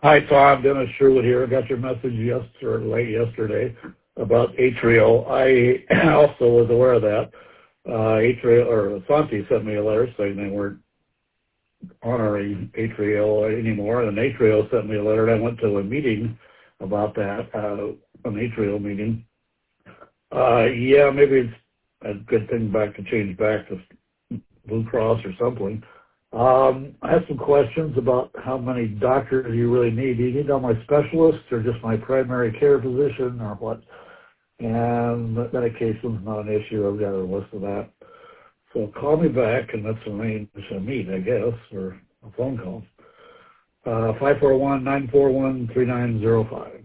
Hi, Tom. Dennis Sherwood here. I got your message late yesterday about Atrio. I also was aware of that. Atrio or Santi sent me a letter saying they weren't honoring Atrio anymore, and Atrio sent me a letter, and I went to a meeting about that, an Atrio meeting. Yeah, maybe it's a good thing to change back to Blue Cross or something. I have some questions about how many doctors you really need. Do you need all my specialists or just my primary care physician or what? And medication's not an issue. I've got a list of that. So call me back and let's arrange a meet, I guess, or a phone call. 541-941-3905.